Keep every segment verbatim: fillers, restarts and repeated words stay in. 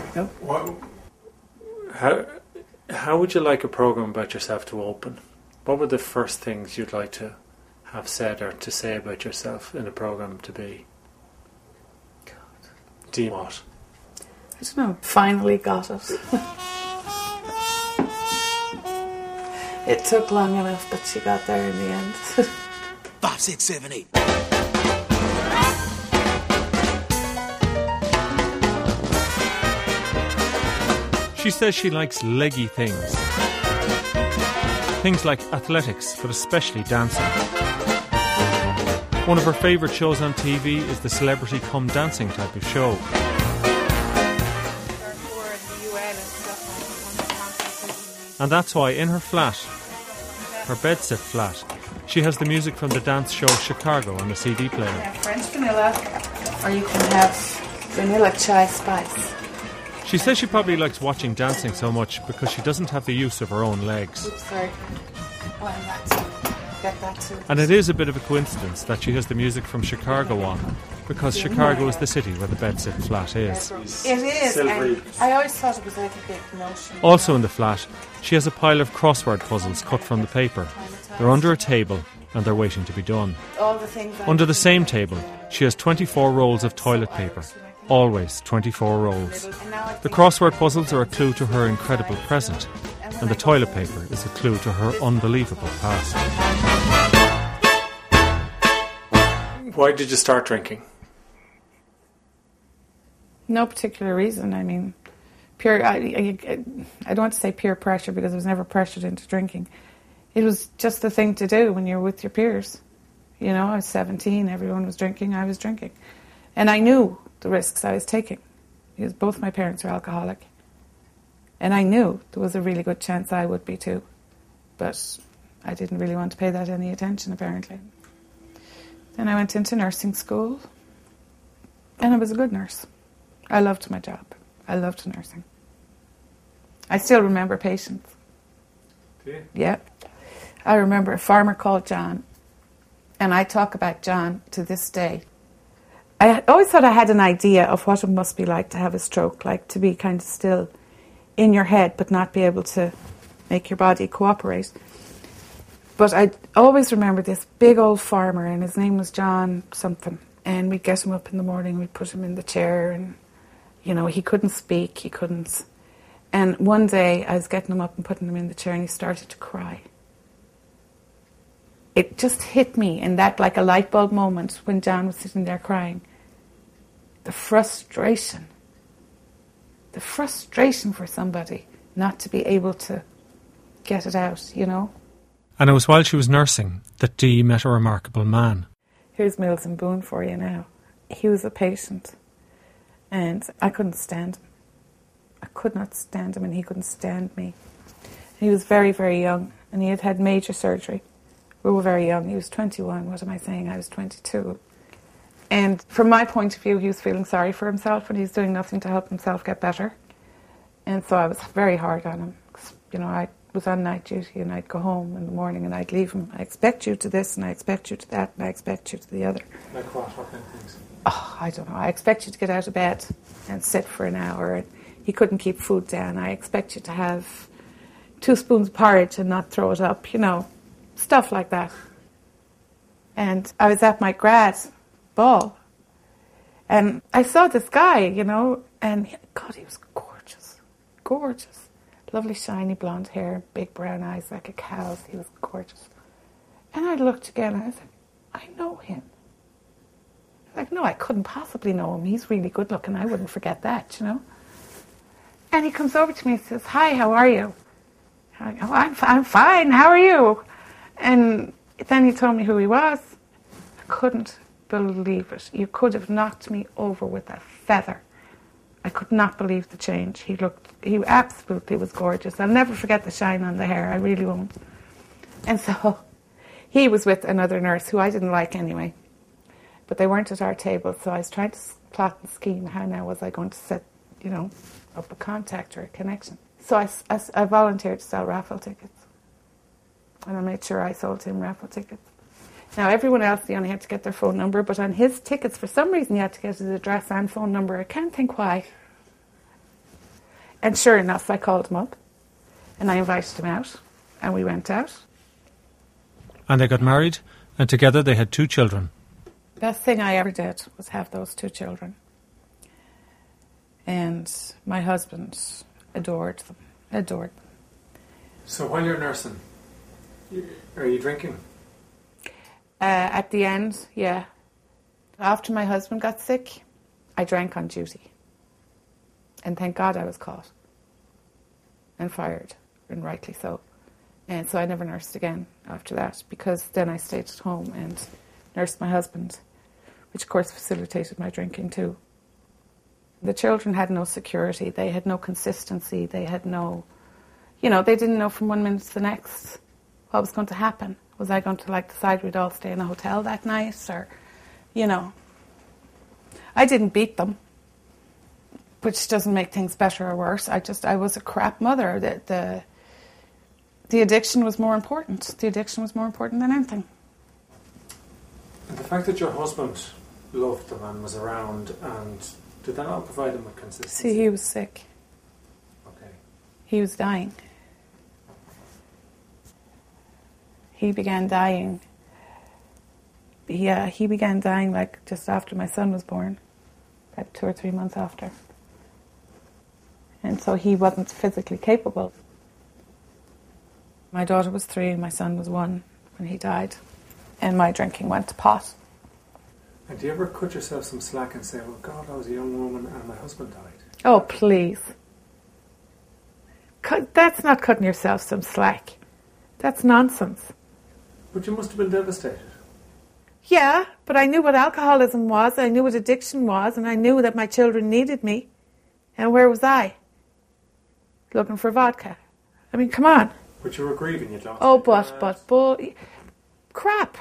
No. What, how, how would you like a programme about yourself to open? What were the first things you'd like to have said or to say about yourself in a programme to be? God. Do you what? I don't know. Finally got it. It took long enough, but she got there in the end. Five, six, seven, eight. She says she likes leggy things. Things like athletics, but especially dancing. One of her favourite shows on T V is the Celebrity Come Dancing type of show. And that's why in her flat, her bedsit flat, she has the music from the dance show Chicago on the C D player. Yeah, French vanilla, or you can have vanilla chai spice. She says she probably likes watching dancing so much because she doesn't have the use of her own legs. Oops, sorry. Oh, and that too. Get that too. And it is a bit of a coincidence that she has the music from Chicago on, because Chicago is the city where the bedsit flat is. It is. And I always thought it was like a big notion. Also in the flat, she has a pile of crossword puzzles cut from the paper. They're under a table and they're waiting to be done. All the things Under the same table, she has twenty-four rolls of toilet paper. Always twenty-four rolls. The crossword puzzles are a clue to her incredible present, and the toilet paper is a clue to her unbelievable past. Why did you start drinking? No particular reason. I mean, pure. I, I, I don't want to say peer pressure because I was never pressured into drinking. It was just the thing to do when you're with your peers. You know, I was seventeen, everyone was drinking, I was drinking. And I knew the risks I was taking because both my parents were alcoholic. And I knew there was a really good chance I would be too. But I didn't really want to pay that any attention, apparently. Then I went into nursing school. And I was a good nurse. I loved my job. I loved nursing. I still remember patients. Do you? Yeah. I remember a farmer called John. And I talk about John to this day. I always thought I had an idea of what it must be like to have a stroke, like to be kind of still in your head but not be able to make your body cooperate. But I always remember this big old farmer, and his name was John something, and we'd get him up in the morning, we'd put him in the chair, and, you know, he couldn't speak, he couldn't. And one day I was getting him up and putting him in the chair, and he started to cry. It just hit me in that, like a light bulb moment when John was sitting there crying. The frustration. The frustration for somebody not to be able to get it out, you know. And it was while she was nursing that Dee met a remarkable man. Here's Mills and Boone for you now. He was a patient, and I couldn't stand him. I could not stand him, and he couldn't stand me. He was very, very young, and he had had major surgery. We were very young. He was twenty-one. What am I saying? I was twenty-two. And from my point of view, he was feeling sorry for himself, and he was doing nothing to help himself get better. And so I was very hard on him. You know, I was on night duty, and I'd go home in the morning, and I'd leave him. I expect you to this, and I expect you to that, and I expect you to the other. Like what? What kind of things? Oh, I don't know. I expect you to get out of bed and sit for an hour. And he couldn't keep food down. I expect you to have two spoons of porridge and not throw it up, you know. Stuff like that. And I was at my grad ball, and I saw this guy, you know, and he, God, he was gorgeous, gorgeous. Lovely shiny blonde hair, big brown eyes like a cow's. He was gorgeous. And I looked again and I said, I know him. Like, no, I couldn't possibly know him. He's really good looking. I wouldn't forget that, you know. And he comes over to me and says, hi, how are you? I go, I'm, I'm fine, how are you? And then he told me who he was. I couldn't believe it. You could have knocked me over with a feather. I could not believe the change. He looked, he absolutely was gorgeous. I'll never forget the shine on the hair, I really won't. And so he was with another nurse who I didn't like anyway. But they weren't at our table, so I was trying to plot and scheme how now was I going to set, you know, up a contact or a connection. So I, I, I volunteered to sell raffle tickets. And I made sure I sold him raffle tickets. Now, everyone else, they only had to get their phone number, but on his tickets, for some reason, you had to get his address and phone number. I can't think why. And sure enough, I called him up and I invited him out and we went out. And they got married, and together they had two children. Best thing I ever did was have those two children. And my husband adored them, adored them. So while you're nursing, are you drinking? Uh, at the end, yeah. After my husband got sick, I drank on duty. And thank God I was caught and fired, and rightly so. And so I never nursed again after that, because then I stayed at home and nursed my husband, which of course facilitated my drinking too. The children had no security, they had no consistency, they had no, you know, they didn't know from one minute to the next what was going to happen. Was I going to like decide we'd all stay in a hotel that night, or, you know. I didn't beat them, which doesn't make things better or worse. I just, I was a crap mother. The, the, the addiction was more important. The addiction was more important than anything. And the fact that your husband loved them and was around, and did that not provide him with consistency? See, he was sick. Okay. He was dying. He began dying. Yeah, he began dying like just after my son was born, about two or three months after. And so he wasn't physically capable. My daughter was three and my son was one when he died. And my drinking went to pot. And do you ever cut yourself some slack and say, well, God, I was a young woman and my husband died? Oh, please. Cut, that's not cutting yourself some slack. That's nonsense. But you must have been devastated. Yeah, but I knew what alcoholism was, I knew what addiction was, and I knew that my children needed me. And where was I? Looking for vodka. I mean, come on. But you were grieving, you'd lost Oh, your but, dad. but, bull... Crap.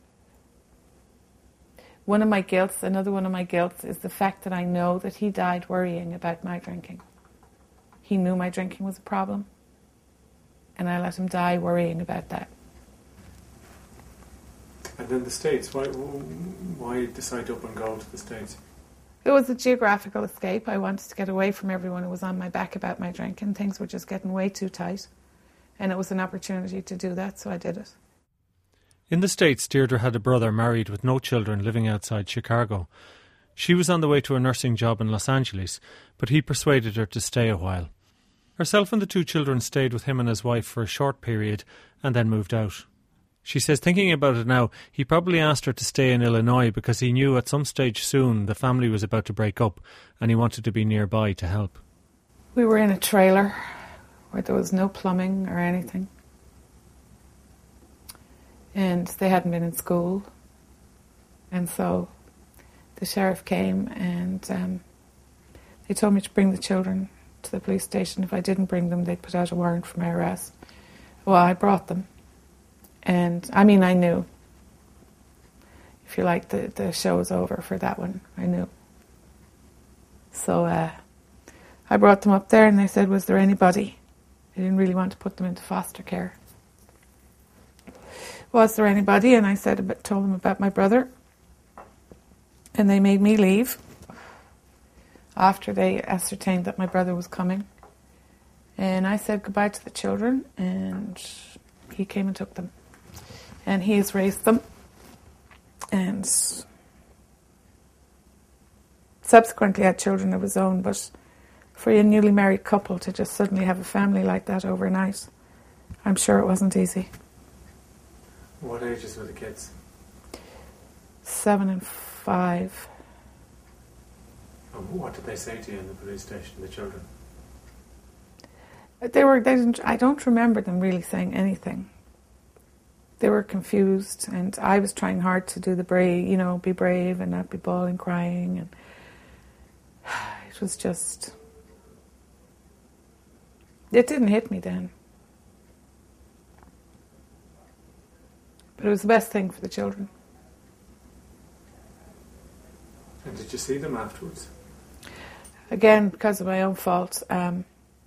One of my guilts, another one of my guilts, is the fact that I know that he died worrying about my drinking. He knew my drinking was a problem, and I let him die worrying about that. And then the States, why, why decide up and go to the States? It was a geographical escape. I wanted to get away from everyone who was on my back about my drinking. Things were just getting way too tight. And it was an opportunity to do that, so I did it. In the States, Deirdre had a brother married with no children living outside Chicago. She was on the way to a nursing job in Los Angeles, but he persuaded her to stay a while. Herself and the two children stayed with him and his wife for a short period and then moved out. She says, thinking about it now, he probably asked her to stay in Illinois because he knew at some stage soon the family was about to break up and he wanted to be nearby to help. We were in a trailer where there was no plumbing or anything. And they hadn't been in school. And so the sheriff came and um, they told me to bring the children to the police station. If I didn't bring them, they'd put out a warrant for my arrest. Well, I brought them. And, I mean, I knew. If you like, the, the show was over for that one. I knew. So uh, I brought them up there and they said, was there anybody? They didn't really want to put them into foster care. Was there anybody? And I said, about, told them about my brother. And they made me leave after they ascertained that my brother was coming. And I said goodbye to the children and he came and took them. And he has raised them. And subsequently had children of his own. But for a newly married couple to just suddenly have a family like that overnight, I'm sure it wasn't easy. What ages were the kids? Seven and five. And what did they say to you in the police station, the children? They were. They didn't. I don't remember them really saying anything. They were confused, and I was trying hard to do the brave, you know, be brave and not be bawling, crying, and it was just. It didn't hit me then. But it was the best thing for the children. And did you see them afterwards? Again, because of my own fault, um,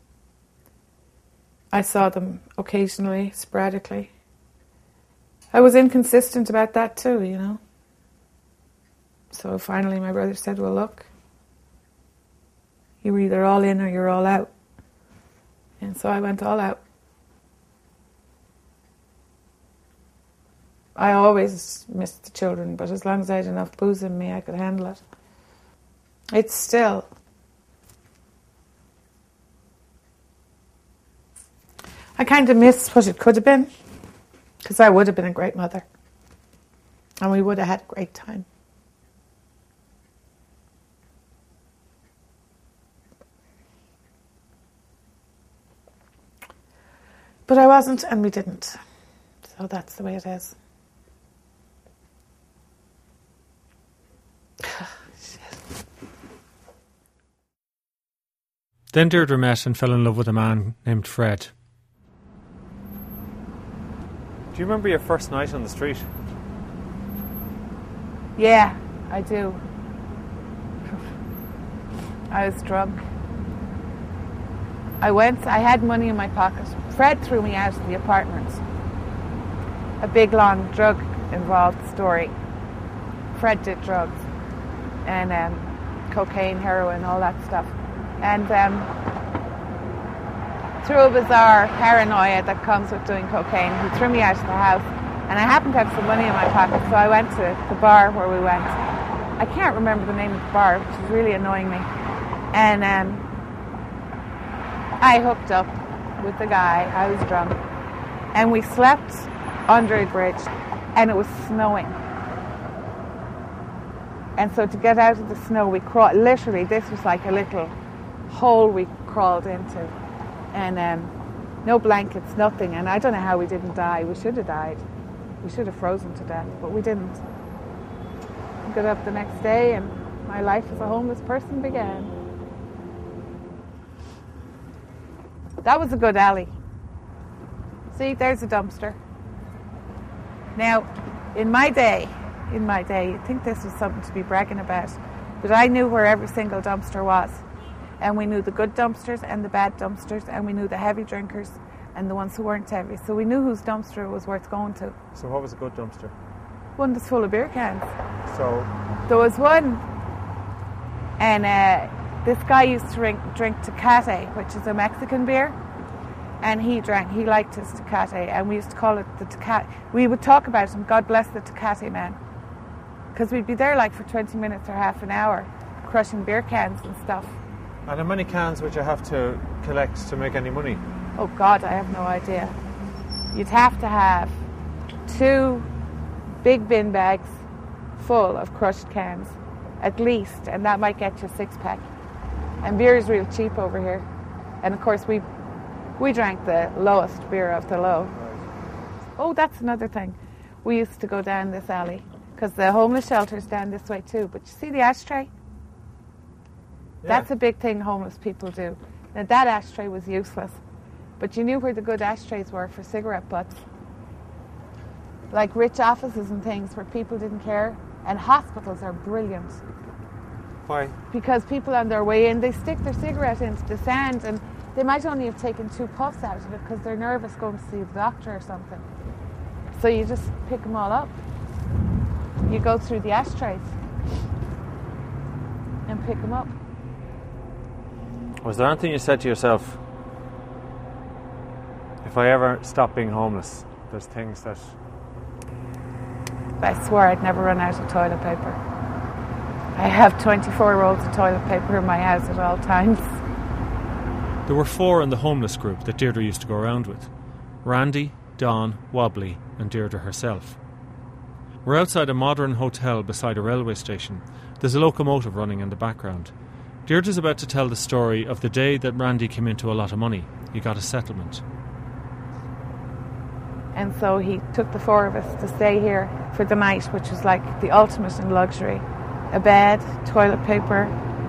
I saw them occasionally, sporadically. I was inconsistent about that too, you know. So finally my brother said, well, look, you're either all in or you're all out. And so I went all out. I always missed the children, but as long as I had enough booze in me, I could handle it. It's still... I kind of miss what it could have been, because I would have been a great mother. And we would have had a great time. But I wasn't, and we didn't. So that's the way it is. Then Deirdre met and fell in love with a man named Fred. Do you remember your first night on the street? Yeah, I do. I was drunk. I went, I had money in my pocket. Fred threw me out of the apartment. A big, long, drug-involved story. Fred did drugs. And um, cocaine, heroin, all that stuff. And um, through a bizarre paranoia that comes with doing cocaine, he threw me out of the house. And I happened to have some money in my pocket, so I went to the bar where we went. I can't remember the name of the bar, which is really annoying me. And um, I hooked up with the guy. I was drunk. And we slept under a bridge, and it was snowing. And so to get out of the snow, we crawled. Literally, this was like a little hole we crawled into. And um, no blankets, nothing. And I don't know how we didn't die. We should have died. We should have frozen to death, but we didn't. I got up the next day, and my life as a homeless person began. That was a good alley. See, there's a dumpster. Now, in my day, in my day, you'd think this was something to be bragging about, but I knew where every single dumpster was. And we knew the good dumpsters and the bad dumpsters, and we knew the heavy drinkers and the ones who weren't heavy. So we knew whose dumpster was worth going to. So what was a good dumpster? One that's full of beer cans. So there was one, and uh, this guy used to drink, drink Tecate, which is a Mexican beer, and he drank, he liked his Tecate, and we used to call it the Tecate. We would talk about him, God bless the Tecate man, because we'd be there like for twenty minutes or half an hour, crushing beer cans and stuff. And how many cans would you have to collect to make any money? Oh God, I have no idea. You'd have to have two big bin bags full of crushed cans, at least, and that might get you a six pack. And beer is real cheap over here. And of course we we drank the lowest beer of the low. Oh, that's another thing. We used to go down this alley, because the homeless shelter's down this way too. But you see the ashtray? Yeah. That's a big thing homeless people do. Now that ashtray was useless, but you knew where the good ashtrays were for cigarette butts. Like rich offices and things where people didn't care. And hospitals are brilliant. Why? Because people on their way in, they stick their cigarette into the sand, and they might only have taken two puffs out of it because they're nervous going to see the doctor or something. So you just pick them all up. You go through the ashtrays and pick them up. Was there anything you said to yourself, if I ever stop being homeless, there's things that... I swore I'd never run out of toilet paper. I have twenty-four rolls of toilet paper in my house at all times. There were four in the homeless group that Deirdre used to go around with. Randy, Don, Wobbly and Deirdre herself. We're outside a modern hotel beside a railway station. There's a locomotive running in the background. Deirdre's about to tell the story of the day that Randy came into a lot of money. He got a settlement. And so he took the four of us to stay here for the night, which was like the ultimate in luxury. A bed, toilet paper,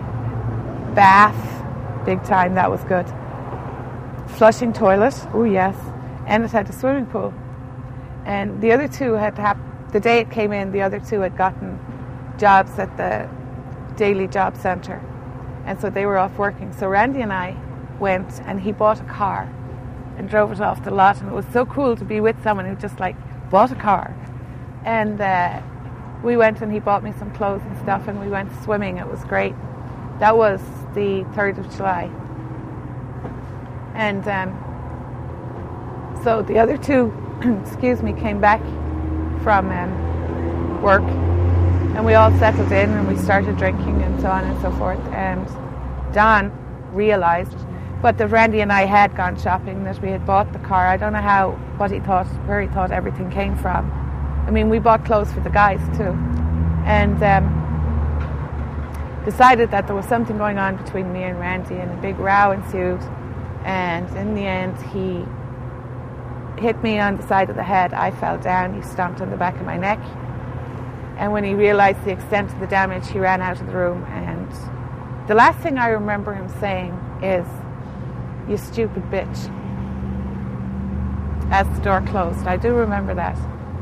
bath, big time, that was good. Flushing toilet, oh yes, and it had a swimming pool. And the other two had, hap- the day it came in, the other two had gotten jobs at the Daily Job Centre. And so they were off working. So Randy and I went, and he bought a car and drove it off the lot, and it was so cool to be with someone who just like bought a car. And uh, we went, and he bought me some clothes and stuff, and we went swimming. It was great. That was the third of July. And um, so the other two, excuse me, came back from um, work, and we all settled in and we started drinking and so on and so forth. And Don realised, but that Randy and I had gone shopping, that we had bought the car. I don't know how, what he thought, where he thought everything came from. I mean, we bought clothes for the guys too. And um, decided that there was something going on between me and Randy, and a big row ensued. And in the end, he hit me on the side of the head. I fell down. He stomped on the back of my neck. And when he realised the extent of the damage, he ran out of the room. And the last thing I remember him saying is, "You stupid bitch," as the door closed. I do remember that.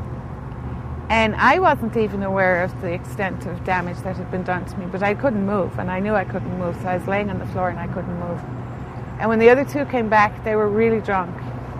And I wasn't even aware of the extent of damage that had been done to me, but I couldn't move, and I knew I couldn't move, so I was laying on the floor and I couldn't move. And when the other two came back, they were really drunk.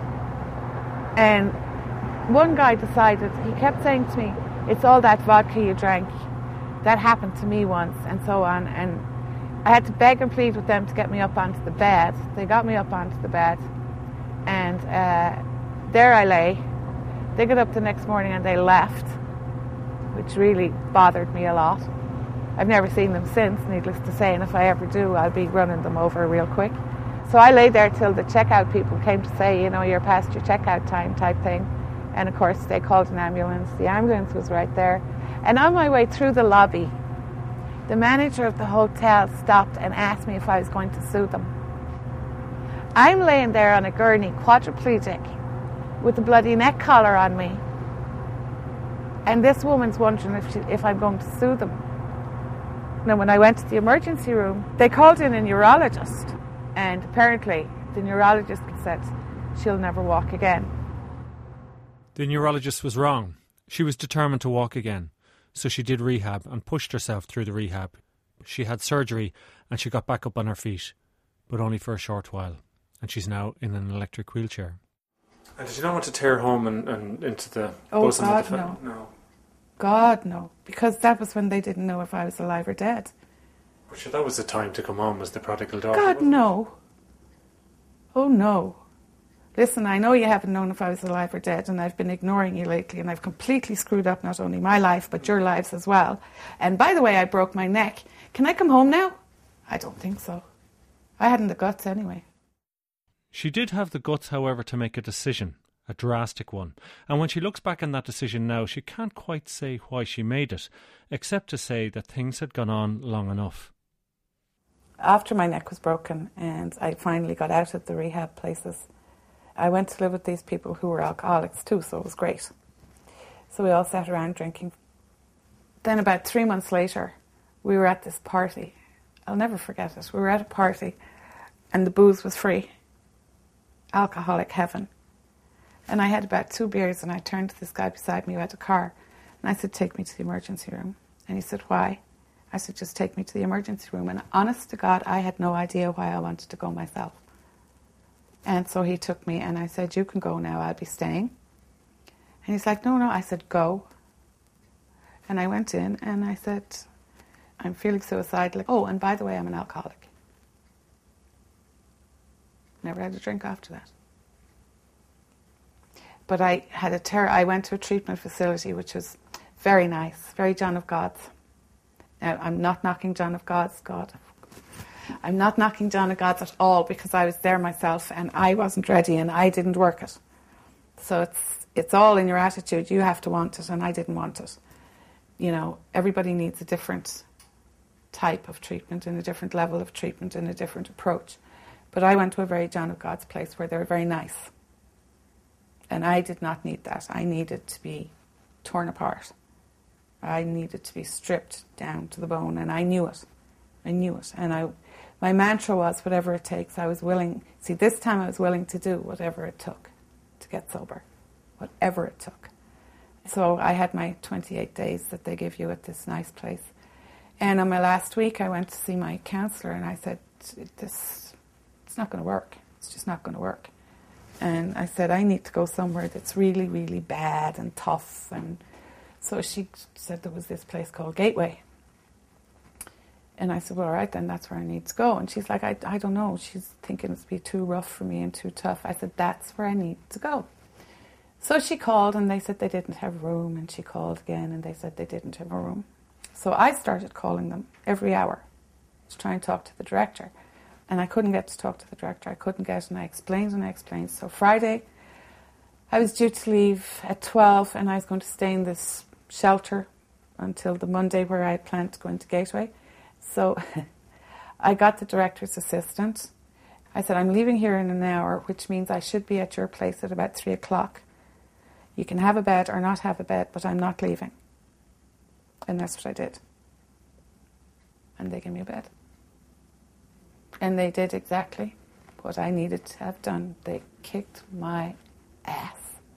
And one guy decided, he kept saying to me, "It's all that vodka you drank. That happened to me once," and so on. And I had to beg and plead with them to get me up onto the bed. They got me up onto the bed, and uh, there I lay. They got up the next morning and they left, which really bothered me a lot. I've never seen them since, needless to say, and if I ever do, I'll be running them over real quick. So I lay there till the checkout people came to say, you know, "You're past your checkout time," type thing. And of course, they called an ambulance. The ambulance was right there. And on my way through the lobby, the manager of the hotel stopped and asked me if I was going to sue them. I'm laying there on a gurney, quadriplegic, with a bloody neck collar on me. And this woman's wondering if, she, if I'm going to sue them. Now, when I went to the emergency room, they called in a neurologist. And apparently, the neurologist said, "She'll never walk again." The neurologist was wrong. She was determined to walk again. So she did rehab and pushed herself through the rehab. She had surgery and she got back up on her feet, but only for a short while. And she's now in an electric wheelchair. And did you not want to tear home and, and into the Oh, bosom God, of the fa- no. no. God, no. Because that was when they didn't know if I was alive or dead. But sure, that was the time to come home as the prodigal daughter. God, wasn't it? no. Oh, no. Listen, I know you haven't known if I was alive or dead, and I've been ignoring you lately, and I've completely screwed up not only my life, but your lives as well. And by the way, I broke my neck. Can I come home now? I don't think so. I hadn't the guts anyway. She did have the guts, however, to make a decision, a drastic one. And when she looks back on that decision now, she can't quite say why she made it, except to say that things had gone on long enough. After my neck was broken and I finally got out of the rehab places, I went to live with these people who were alcoholics too, so it was great. So we all sat around drinking. Then about three months later, we were at this party. I'll never forget it. We were at a party and the booze was free. Alcoholic heaven. And I had about two beers and I turned to this guy beside me who had a car and I said, "Take me to the emergency room." And he said, "Why?" I said, "Just take me to the emergency room." And honest to God, I had no idea why I wanted to go myself. And so he took me and I said, "You can go now, I'll be staying." And he's like, "No, no." I said, "Go." And I went in and I said, "I'm feeling suicidal. Oh, and by the way, I'm an alcoholic." Never had a drink after that. But I had a ter- I went to a treatment facility which was very nice, very John of God's. Now, I'm not knocking John of God's, God. I'm not knocking John of God's at all because I was there myself and I wasn't ready and I didn't work it. So it's it's all in your attitude. You have to want it and I didn't want it. You know, everybody needs a different type of treatment and a different level of treatment and a different approach. But I went to a very John of God's place where they were very nice. And I did not need that. I needed to be torn apart. I needed to be stripped down to the bone, and I knew it. I knew it. And I, my mantra was, whatever it takes, I was willing. See, this time I was willing to do whatever it took to get sober. Whatever it took. So I had my twenty-eight days that they give you at this nice place. And on my last week, I went to see my counsellor, and I said, this, it's not going to work. It's just not going to work. And I said, I need to go somewhere that's really, really bad and tough. And so she said there was this place called Gateway. And I said, well, all right, then that's where I need to go. And she's like, I, I don't know. She's thinking it's be too rough for me and too tough. I said, that's where I need to go. So she called and they said they didn't have room. And she called again and they said they didn't have a room. So I started calling them every hour to try and talk to the director. And I couldn't get to talk to the director. I couldn't get, and I explained and I explained. So Friday, I was due to leave at twelve and I was going to stay in this shelter until the Monday where I had planned to go into Gateway. So I got the director's assistant. I said, I'm leaving here in an hour, which means I should be at your place at about three o'clock. You can have a bed or not have a bed, but I'm not leaving. And that's what I did. And they gave me a bed. And they did exactly what I needed to have done. They kicked my ass.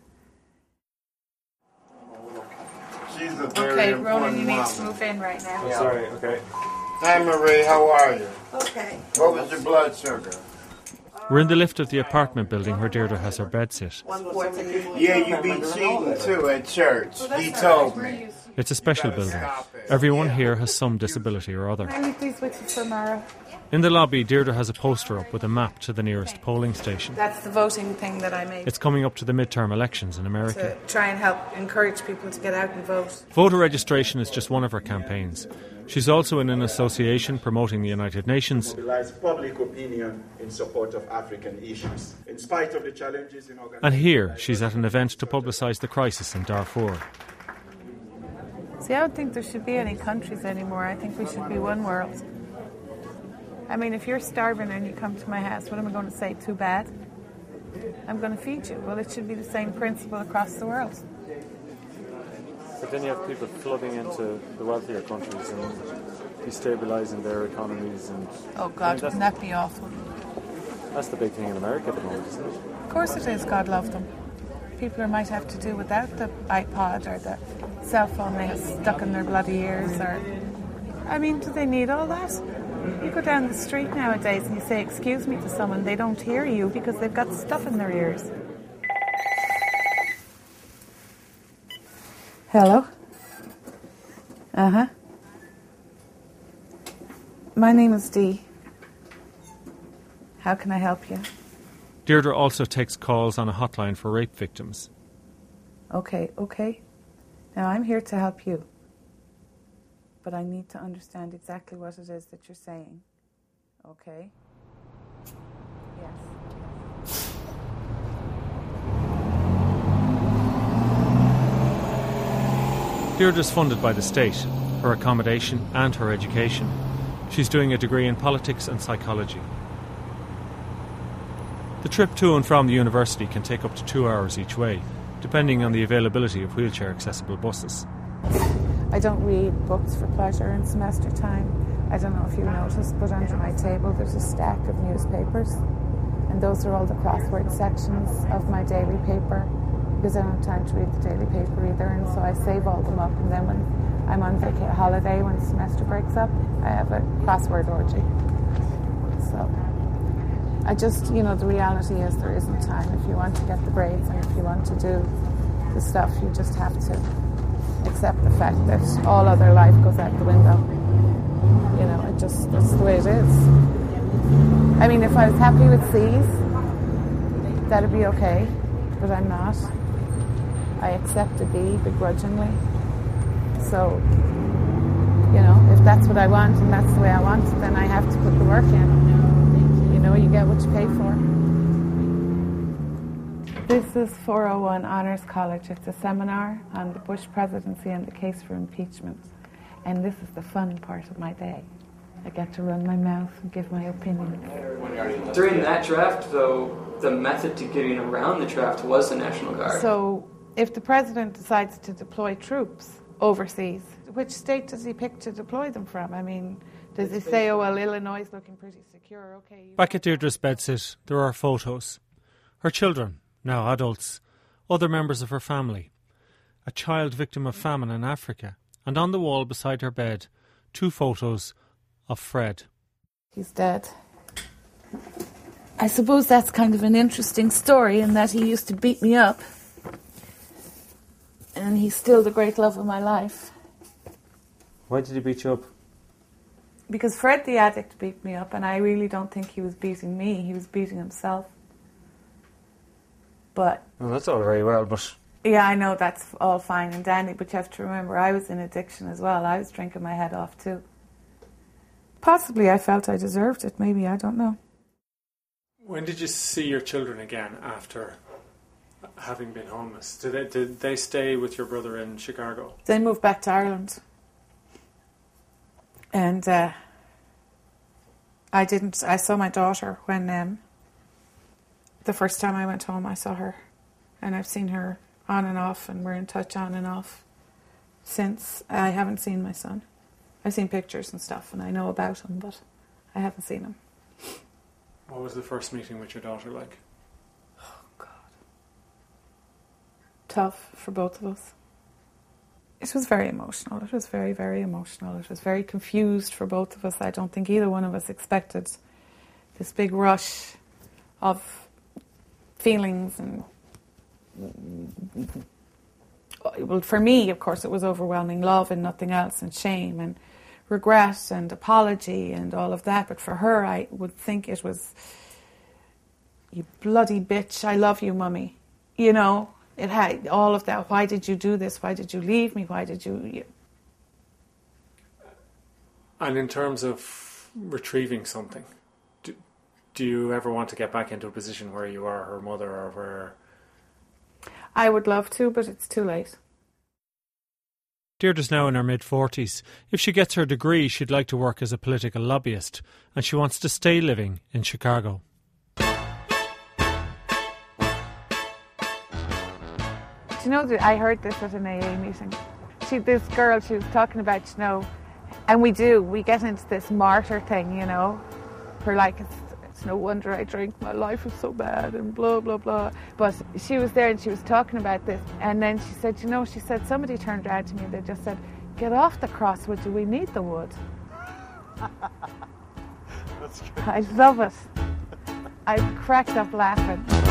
She's a very Okay, important Ronan, you need mama. to move in right now. Yeah. Sorry, okay. Hi, Marie, how are you? Okay. What was your blood sugar? We're in the lift of the apartment building where Deirdre has her bed sit. Yeah, you be cheating too at church. He told me. It's a special building. Everyone here has some disability or other. Can I leave these with you for Mara? In the lobby, Deirdre has a poster up with a map to the nearest polling station. That's the voting thing that I made It's coming up to the midterm elections in America. to try and help encourage people to get out and vote. Voter registration is just one of her campaigns. She's also in an association promoting the United Nations. Mobilize public opinion in support of African issues. In spite of the challenges in organizing... And here, she's at an event to publicise the crisis in Darfur. See, I don't think there should be any countries anymore. I think we should be one world. I mean, if you're starving and you come to my house, what am I going to say? Too bad? I'm going to feed you. Well, it should be the same principle across the world. But then you have people flooding into the wealthier countries and destabilising their economies. And Oh, God, wouldn't that be awful? that's the big thing in America at the moment, isn't it? Of course it is, God love them. People might have to do without the iPod or the cell phone they have stuck in their bloody ears. Or, I mean, do they need all that? You go down the street nowadays and you say, excuse me to someone, they don't hear you because they've got stuff in their ears. Hello? Uh-huh. My name is Dee. How can I help you? Deirdre also takes calls on a hotline for rape victims. Okay, okay. Now I'm here to help you. But I need to understand exactly what it is that you're saying. Okay? Yes. Deirdre's funded by the state, her accommodation and her education. She's doing a degree in politics and psychology. The trip to and from the university can take up to two hours each way, depending on the availability of wheelchair-accessible buses. I don't read books for pleasure in semester time. I don't know if you noticed, but under my table there's a stack of newspapers. And those are all the crossword sections of my daily paper, because I don't have time to read the daily paper either, and so I save all them up, and then when I'm on vacation holiday, when the semester breaks up, I have a crossword orgy. So I just, you know, the reality is there isn't time. If you want to get the grades and if you want to do the stuff, you just have to accept the fact that all other life goes out the window. You know, it just, that's the way it is. I mean, if I was happy with C's, that'd be okay, but I'm not. I accept a B begrudgingly. So, you know, if that's what I want and that's the way I want it, then I have to put the work in. You know, you get what you pay for. This is four oh one Honours College. It's a seminar on the Bush presidency and the case for impeachment. And this is the fun part of my day. I get to run my mouth and give my opinion. During that draft, though, the method to getting around the draft was the National Guard. So if the president decides to deploy troops overseas, which state does he pick to deploy them from? I mean, does he say, oh, well, Illinois is looking pretty secure, okay. Back at Deirdre's bedsit, there are photos. Her children, now adults, other members of her family, a child victim of famine in Africa, and on the wall beside her bed, two photos of Fred. He's dead. I suppose that's kind of an interesting story in that he used to beat me up. And he's still the great love of my life. Why did he beat you up? Because Fred the addict beat me up, and I really don't think he was beating me. He was beating himself. But well, that's all very well, but yeah, I know that's all fine and dandy, but you have to remember I was in addiction as well. I was drinking my head off too. Possibly I felt I deserved it, maybe, I don't know. When did you see your children again after having been homeless? Did they, did they stay with your brother in Chicago? They moved back to Ireland. And uh, I didn't, I saw my daughter when, um, the first time I went home, I saw her. And I've seen her on and off, and we're in touch on and off since. I haven't seen my son. I've seen pictures and stuff, and I know about him, but I haven't seen him. What was the first meeting with your daughter like? Oh, God. Tough for both of us. It was very emotional. It was very, very emotional. It was very confused for both of us. I don't think either one of us expected this big rush of feelings. And well, for me, of course, it was overwhelming love and nothing else, and shame and regret and apology and all of that. But for her, I would think it was, you bloody bitch, I love you, mummy. You know, it had all of that. Why did you do this? Why did you leave me? Why did you... you... And in terms of retrieving something, do, do you ever want to get back into a position where you are her mother, or where... I would love to, but it's too late. Deirdre's now in her mid-forties. If she gets her degree, she'd like to work as a political lobbyist, and she wants to stay living in Chicago. Do you know that I heard this at an A A meeting? She, this girl, she was talking about, you know, and we do, we get into this martyr thing, you know, we're like, it's, it's no wonder I drink, my life is so bad, and blah, blah, blah. But she was there and she was talking about this, and then she said, you know, she said, somebody turned around to me and they just said, get off the cross, would you, we need the wood. That's good. I love it. I cracked up laughing.